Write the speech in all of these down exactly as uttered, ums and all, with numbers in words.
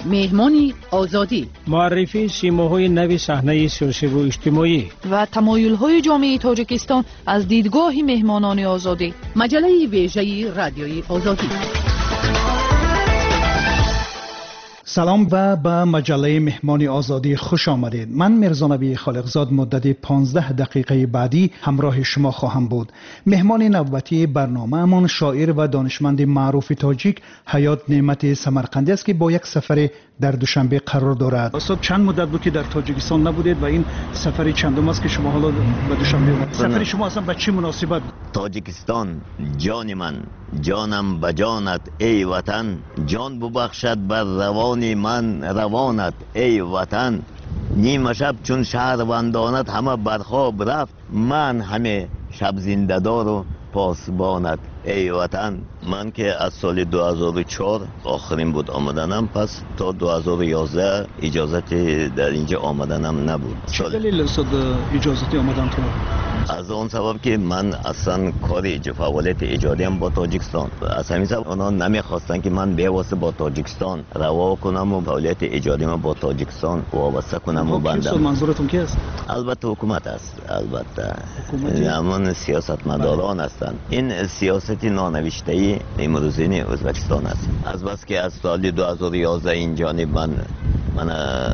مهمان آزادی، معرفی سیماهای نو صحنه سیاسی و اجتماعی و تمایل‌های جامعه تاجیکستان از دیدگاه مهمانان آزادی. مجله ویژه رادیوی آزادی. سلام و به مجله مهمان آزادی خوش آمدید. من میرزا نبی خالقزاد مدت پانزده دقیقه بعدی همراه شما خواهم بود. مهمان نوبتی برنامه‌مان شاعر و دانشمند معروف تاجیک حیات نعمت سمرقندی است که با یک سفر در دوشنبه قرار دارد. استاد چند مدت بود که در تاجیکستان نبودید و این سفر چندم است که شما حالا به دوشنبه اومدید؟ سفر شما اصلا به چه مناسبت؟ تاجیکستان جان من، جانم به جانت ای وطن، جان ببخشد بر روان من روانت ای وطن. نیمه شب چون شهروندانت همه برخواب رفت، من همه شب زنده دار و پاسبانت ای وطن. من که از سال دو هزار و چهار آخرین بود آمدنم، پس تا دو هزار و یازده اجازت در اینجا آمدنم نبود. چه دلیل استاد اجازت آمدن تو؟ از اون سبب که من اصلا کار فعالیت ایجادیم با تاجیکستان، از همین سبب اونا نمیخواستن که من به واسطه با تاجیکستان روا کنم و فعالیت ایجادیم با تاجیکستان وابسته کنم و بندم. منظورتون کی است؟ البته حکومت است، البته همون سیاستمداران هستند. این سیاست نانوشته ای امروزین ازبکستان است. از بس که از سال دو هزار و یازده این جانب من من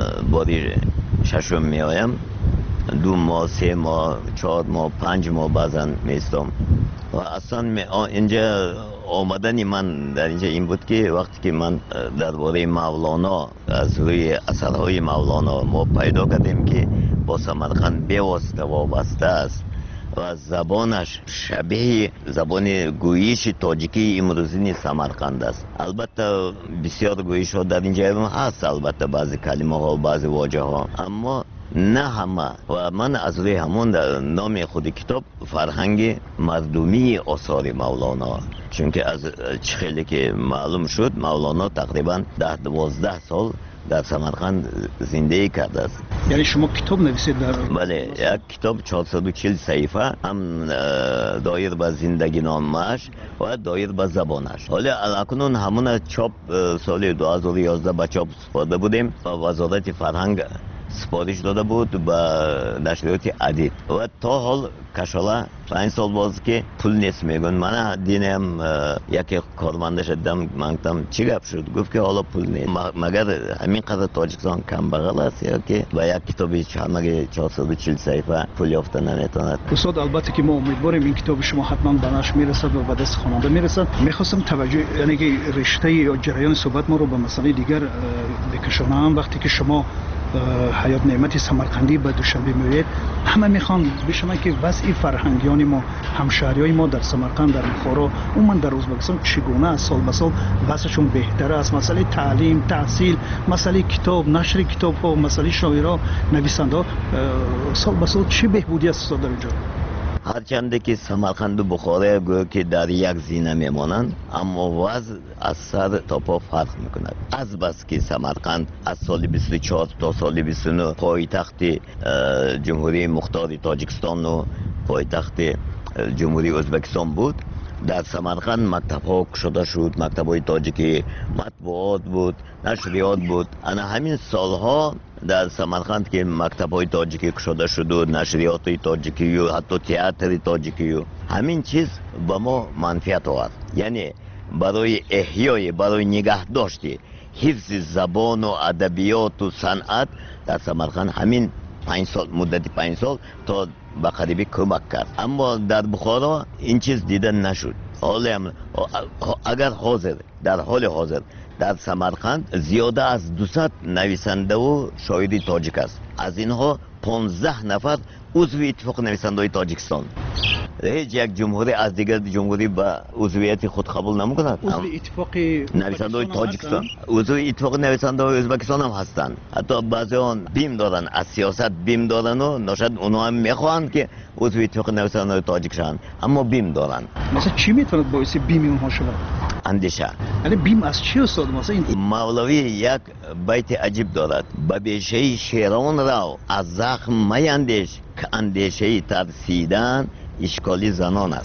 باری ششم می آیم، دو ماه، سه ماه، چهار ماه، پنج ماه بعضا میستم و اصلا اینجا آمدنی من در اینجا این بود که وقتی که من درباره مولانا از روی اثرهای مولانا ما پیدا کردیم که با سمرقند بیواسطه وابسته است و زبانش شبیه زبان گویش تاجیکی امروزین سمرقند است. البته بسیار گویش ها در اینجا هست، البته بعضی کلمه ها و بعضی واژه ها، اما نه همه. و من از روی همون نام خود کتاب فرهنگ مردمی آثار مولانا، چون که از خیلی که معلوم شد مولانا تقریبا ده دوازده سال در سمرقند زندگی کرده است. یعنی شما کتاب نویسید در؟ بله، یک کتاب چهارصد و چهل صفحه، هم دایر به زندگی نامش و دایر به زبانش. حالا اکنون همون چاپ سال دو هزار و یازده به چاپ سپرده بودیم و وزارت فرهنگ سپارش داده بود به نشریات ادیب و تا حال کشاله پنج سال باز که پول نیست. میگن من دینم یک کارمند شدم، من گفتم چی گپ شد؟ گفت که حالا پول نیست. مگر همین قدر تاجیکستان کم بغل است یا که با یک کتابی چهارصد و چهل صفحه پول یافته نمیتواند؟ استاد البته که ما امیدواریم این کتاب شما حتما به نشر میرسد و به دست خواننده میرسد. میخواستم توجه یعنی که رشته یا جریان صحبت ما رو به مسئله دیگر بکشانم. وقتی که شما حیات نعمت سمرقندی به دوشنبه میرید، همه میخوان بشنون که وضع فرهنگیان ما، همشهریای ما در سمرقند، در بخارا، عموما در ازبکستان چگونه است؟ سال به سال وضعشون بهتر است؟ مسئله تعلیم، تحصیل، مسئله کتاب، نشر کتاب ها، مسئله شاعرها، نویسنده ها، سال به سال چه بهبودی است در اینجا؟ هرچند که سمرقند و بخارا گویا که در یک زینه میمانند، اما وضع از سر تا پا فرق میکند. از بس که سمرقند از سال بیست و چهار تا سال بیست و نه پایتخت جمهوری مختار تاجیکستان و پایتخت جمهوری ازبکستان بود، در سمرقند مکتب ها شده شد، مکتب های تاجیکی، مطبوعات بود، نشریات بود. انا همین سالها در سمرقند که مکتب های تاجیکی شده شد و نشریات های تاجیکی و حتی تئاتر تاجیکی و همین چیز با ما منفعت آورد. یعنی برای احیای، برای نگه داشتی حفظ زبان و ادبیات و صنعت در سمرقند همین پنج سال، مدت پنج سال تا به قریبی کمک کرد. اما در بخارا این چیز دیدن نشد. حالا اگر حاضر در حال حاضر در سمرقند زیاده از دویست نویسنده و شاعر تاجیک است. از اینها پانزده نفر عضو اتفاق نویسنده های تاجیکستان. هیچ یک جمهوری از دیگر جمهوری به عضویت خود قبول نمی‌کند. عضو اتفاق نویسنده های تاجیکستان، عضو اتفاق نویسنده های ازبکستان هم هستند. حتی بعضی آن بیم دارن، از سیاست بیم دارن و ناشد اونها هم میخواهند که عضو اتفاق نویسنده های تاجیک شوند، اما بیم دارن. مثلا چی میتواند باعث بیم اونها شود؟ اندیشه. یعنی بیم از چی استاد؟ مثلا این مولوی یک بیت عجیب دارد: به بیشه شیران را از زخم میندیش که اندیشه ترسیدن اشکالی زنان است.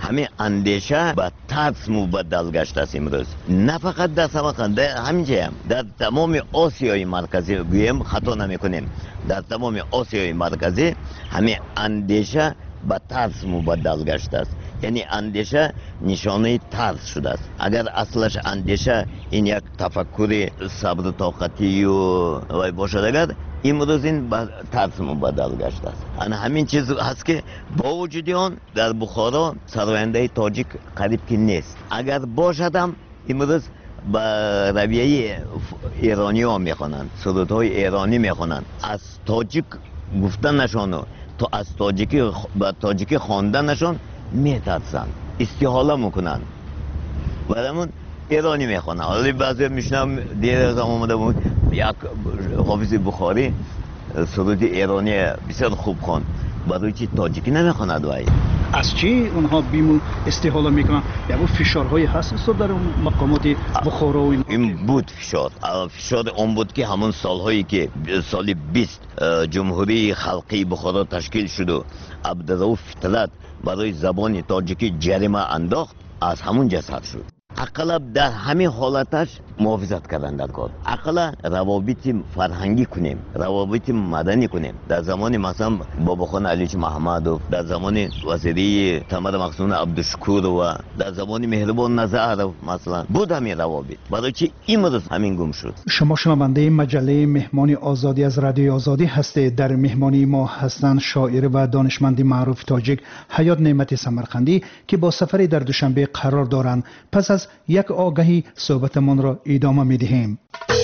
همین اندیشه به ترس مبدل گشته است امروز. نه فقط در سمرقند، در همینجا هم در تمام آسیای مرکزی گویم خطا نمیکنیم، در تمام آسیای مرکزی همین اندیشه به ترس مبدل گشته است. یعنی اندیشه نشانه ترس شده است. اگر اصلش اندیشه این یک تفکر صبر و طاقتی و باشد، اگر امروز این به ترس مبدل گشته است. انا همین چیز هست که با وجود آن در بخارا سراینده تاجیک قریب که نیست. اگر باشدم امروز با رویه ایرانی ها میخوانند، سرودهای ایرانی میخوانند، از تاجیک گفتنشان تو از تاجیکی با تاجیکی خواندنشان میترسند، استحاله میکنند. بعدمون ایرانی میخوانند. حالا بعضی میشنم دیر از آمده بود یک حافظ بخاری سرود ایرانی بسیار خوب خواند، برای چی تاجیکی نمیخواند؟ وای از چی اونها بیمو استحاله میکنن؟ یا فشارهایی هست استاد در مقامات بخارا و این بود فشار. فشار اون بود که همون سالهایی که سال بیست جمهوری خلقی بخارا تشکیل شد و عبدالرؤوف فطرت برای زبان تاجیکی جریمه انداخت، از همون جسد شد. اقلا در همین حالتش محافظت کردن در کار. اقلا روابط فرهنگی کنیم، روابط مدنی کنیم. در زمان مثلا باباخان علیچ محمدوف، در زمان وزیری تمر مقصون عبدالشکور و در زمان مهربان نظر مثلا بود همین روابط. برای چی امروز همین گم شد؟ شما شنونده مجله مهمان آزادی از رادیوی آزادی هستید. در مهمانی ما هستند شاعر و دانشمند معروف تاجیک حیات نعمت سمرقندی که با سفری در دوشنبه قرار دارند. پس از یک آگهی صحبتمان را ادامه می‌دهیم.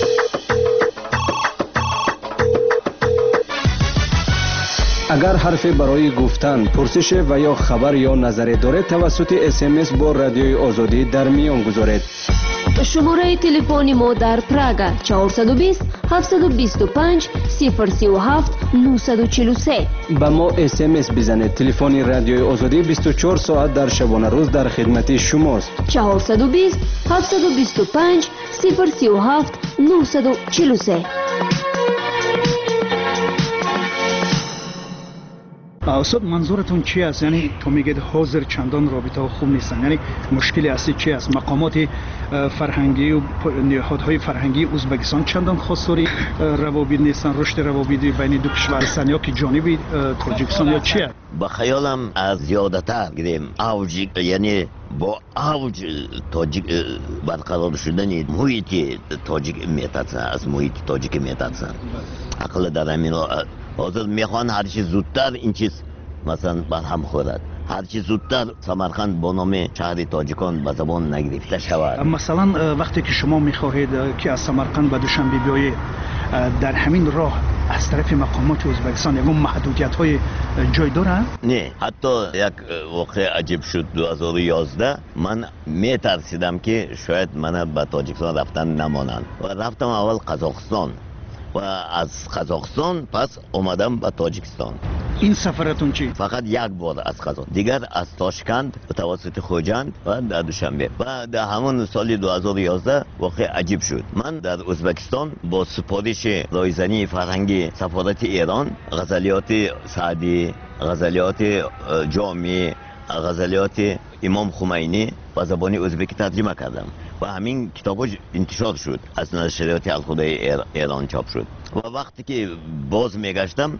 اگر حرفی برای گفتن، پرسش و یا خبر یا نظری دارید توسط اس ام اس با رادیوی آزادی در میان گذارید. شماره تلفن ما در پراگ چهارصد و بیست هفتصد و بیست و پنج صفر سی و هفت نهصد و چهل و سه. با ما اس ام اس بزنید. تلفن رادیوی آزادی بیست و چهار ساعت در شبانه روز در خدمت شماست. چهارصد و بیست هفتصد و بیست و پنج صفر سی و هفت نهصد و چهل و سه. استاد منظورتون چی است؟ یعنی تو میگید حاضر چندان رابطه ها خوب نیستن، یعنی مشکل اصلی چی است؟ مقامات فرهنگی و نهادهای فرهنگی ازبکستان چندان خواستاری روابط نیستن، رشد روابط بین دو کشور هستن، یا که جانبی تاجیکستان یا چی است؟ با خیالم از زیادتر گیریم اوج، یعنی با اوج تاجیک برقرار شدن محیط تاجیک میترسن، از محیط تاجیک میترسن. عقل در همین حاضر میخوان هر چیز زودتر این چیز مثلا بر هم خورد، هر چیز زودتر سمرقند با نام شهر تاجیکان به زبان نگرفته شود. مثلا وقتی که شما میخواهید که از سمرقند به دوشنبه بیایید، در همین راه از طرف مقامات ازبکستان یکم محدودیت های جای دارن؟ نه، حتی یک واقع عجیب شد دو هزار و یازده من میترسیدم که شاید من به تاجیکستان رفتن نمانند و رفتم اول قزاقستان و از قزاقستان پس اومدم به تاجیکستان. این سفرتون چی؟ فقط یک بار از قزاق، دیگر از تاشکند به توسط خوجند و در دوشنبه. و در همون سال دو هزار و یازده واقع عجیب شد. من در ازبکستان با سپارش رایزنی فرهنگی سفارت ایران غزلیات سعدی، غزلیات جامی، غزلیات امام خمینی به زبان ازبکی ترجمه کردم و همین کتابش انتشار شد، از نشریات الخدای ایران چاپ شد. و وقتی که باز میگشتم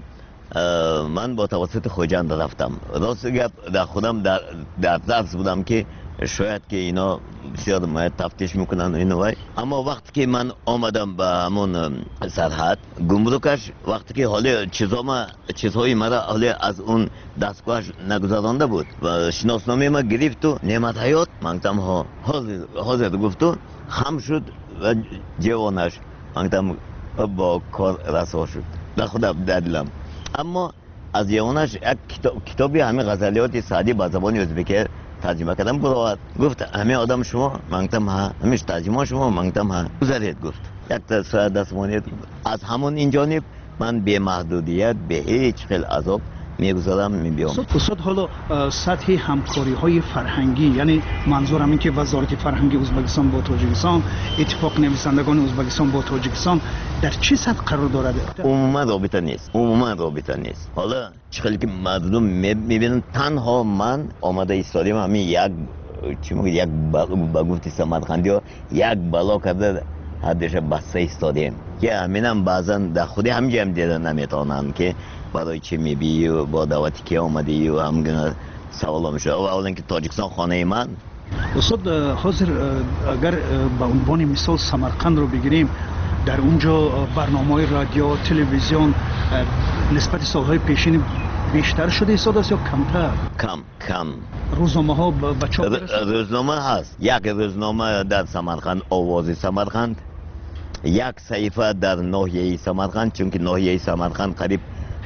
من با توسط خوجند رفتم. راست گپ در خودم در در درس بودم که شاید که اینا بسیار باید تفتیش میکنن اینو وای. اما وقتی که من آمدم به همون سرحد گمرکش، وقتی که حالا چیزا چیزهای مرا حالا از اون دستگاهش نگذرانده بود و شناسنامه ما گرفت و نعمت حیات منگتم ها حاضر حاضر گفت و خم شد و جوانش منگتم با کار رسوا شد. در خودم دلم. اما از جوانش یک کتاب کتابی همه غزلیات سعدی با زبان ازبکی ترجمه کردم. برات گفت همه آدم شما؟ منگتم ها. همیش ترجمه شما؟ منگتم ها. گذارید گفت یک تصویر دستمانیت. از همون این جانب من به محدودیت به هیچ خیل عذاب میگذارم میبیام. استاد حالا سطح همکاری های فرهنگی، یعنی منظورم این که وزارت فرهنگی ازبکستان با تاجیکستان، اتفاق نویسندگان ازبکستان با تاجیکستان در چه سطح قرار دارد؟ عموما رابطه نیست، عموما رابطه نیست. حالا چقدر که مردم میبینن تنها من آمده ایستادیم همین یک چی میگه یک با گفتی سمرقندی ها یک بلا کرده حدش بسته ایستادیم که همینم بعضا در خودی همجا هم دیدن نمیتونن که برای چی میبی و با دعوتی که آمدی و همگونه سوال میشه. و اولا که تاجیکستان خانه من. استاد حاضر اگر به عنوان مثال سمرقند رو بگیریم، در اونجا برنامه‌های رادیو تلویزیون نسبت سالهای پیشین بیشتر شده استاد است یا کمتر؟ کم کم. روزنامه ها به چاپ برسد؟ روزنامه هست. یک روزنامه در سمرقند، آواز سمرقند، یک صحیفه در ناحیه سمرقند، چون که ناحیه سمرقند قریب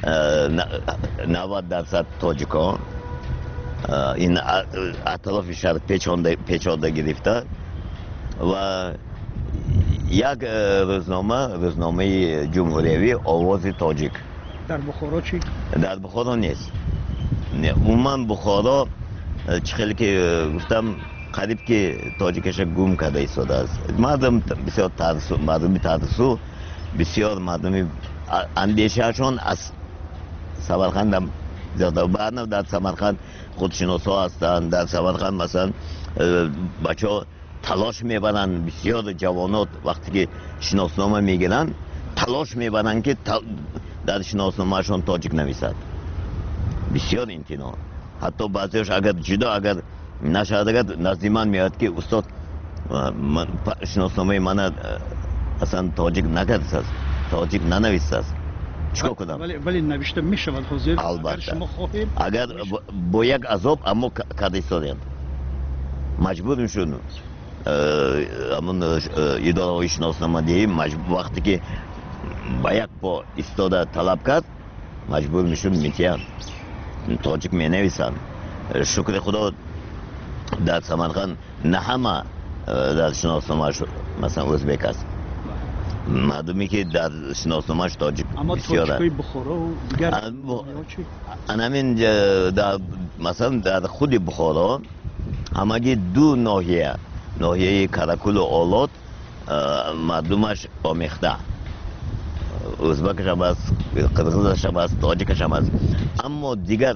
نود درصد تاجیکان این اطراف شهر پیچانده پیچانده گرفته و یک روزنامه روزنامه جمهوریوی آواز تاجیک. در بخارا چی؟ در بخارا نیست. عموما بخارا چخیلی که گفتم قریب که تاجیکش گم کرده ایستاده است. مردم بسیار ترسو، مردمی ترسو، بسیار مردمی اندیشهشون از سمرقند هم زیاده. بعد در سمرقند خودشناسا هستند. در سمرقند مثلا بچه ها تلاش میبرن، بسیار جوانات وقتی که شناسنامه میگیرن تلاش میبرن که در شناسنامهشون تاجیک نویسد. بسیار امتناع. حتی بعضیش اگر جدا اگر نشد اگر نزدی من میاد که استاد شناسنامه من اصلا تاجیک نکرده است، تاجیک ننویسته است، چیکار کنم؟ ولی ولی نوشته میشود حاضر؟ اگر شما خواهید اگر با یک عذاب اما کرده ایستادند مجبور میشون همون اداره های شناسنامه‌دهی وقتی که با یک پا ایستاده طلب کرد مجبور میشون میتیان تاجیک می نویسن. شکر خدا در سمرقند نه همه در شناسنامه‌اش مثلا ازبک است، مردمی که در شناسنامه‌اش تاجیک بسیار است. اما تاجیکای بخارا و دیگر همین در مثلا در خود بخارا همگی دو ناحیه، ناحیه کرکل و آلات مردمش آمیخته، ازبکش هم است، قرغیزش هم است، تاجیکش هم است. اما دیگر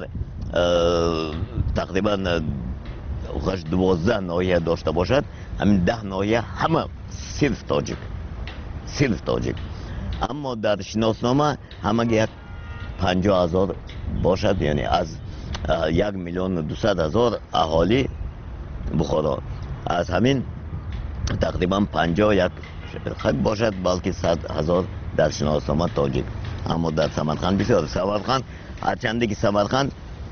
تقریبا دوازده ناحیه داشته باشد، همین ده ناحیه همه صرف تاجیک، صرف تاجیک. اما در شناسنامه همگی یک پنجاه هزار باشد، یعنی از یک میلیون و دویست هزار اهالی بخارا، از همین تقریبا پنجاه یک خط باشد بلکه صد هزار در شناسنامه تاجیک. اما در سمرقند بسیار، سمرقند هرچنده که سمرقند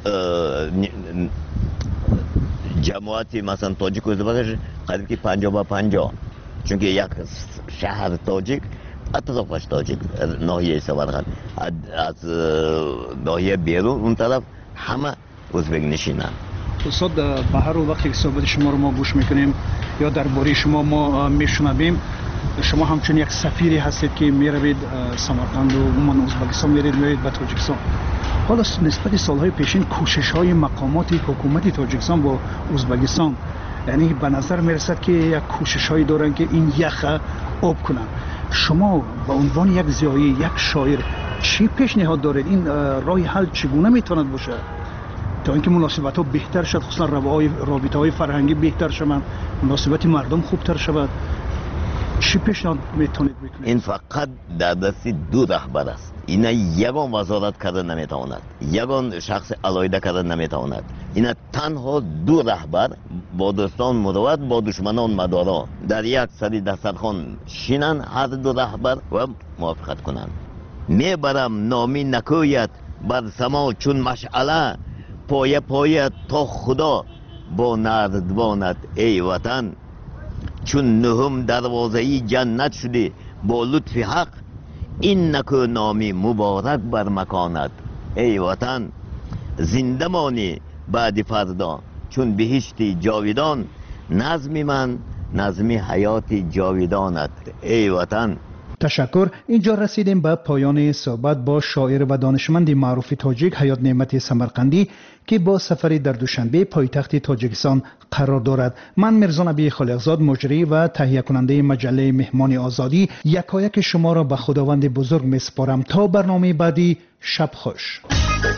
جماعتی مثلا تاجیک و ازبکش قریب که پنجاه با پنجاه، چون که یک شهر تاجیک اطرافش تاجیک ناحیه سمرقند، از ناحیه بیرون اون طرف همه ازبک نشینن. استاد به هر وقتی که صحبت شما رو ما گوش میکنیم یا درباره شما ما میشنویم، شما همچون یک سفیری هستید که میروید سمرقند و عموما ازبکستان میرید میرید به تاجیکستان. حالا نسبت سالهای پیشین کوشش های مقامات حکومت تاجیکستان با ازبکستان، یعنی به نظر میرسد که یک کوشش هایی دارن که این یخ آب کنن. شما به عنوان یک زیایی، یک شاعر، چی پیشنهاد دارید؟ این راه حل چگونه میتواند باشه تا اینکه مناسبت ها بهتر شد، خصوصا رابطه های فرهنگی بهتر شوند، مناسبت مردم خوبتر شود؟ چی پیشنهاد میتونید بکنید؟ این فقط در دست دو رهبر است. اینا یگان وزارت کردن نمیتواند، یگان شخص علایده کردن نمیتواند. اینا تنها دو رهبر با دوستان مروت با دشمنان مدارا در یک سری دسترخوان شینن، هر دو رهبر و موافقت کنند. میبرم نامی نکویت بر سما چون مشعله، پایه پایه تا خدا با نردبانت ای وطن، چون نهم دروازه‌ای جنت شده با لطف حق، این نکو نامی مبارک بر مکانت ای وطن، زنده مانی بعد فردا چون بهشتی جاویدان، نظمی من نظمی حیاتی جاویدانت ای وطن. تشکر. اینجا رسیدیم به پایان صحبت با شاعر و دانشمند معروف تاجیک حیات نعمت سمرقندی که با سفری در دوشنبه پایتخت تاجیکستان قرار دارد. من میرزا نبی خالقزاد مجری و تهیه کننده مجله مهمان آزادی یکایک شما را به خداوند بزرگ میسپارم تا برنامه بعدی. شب خوش.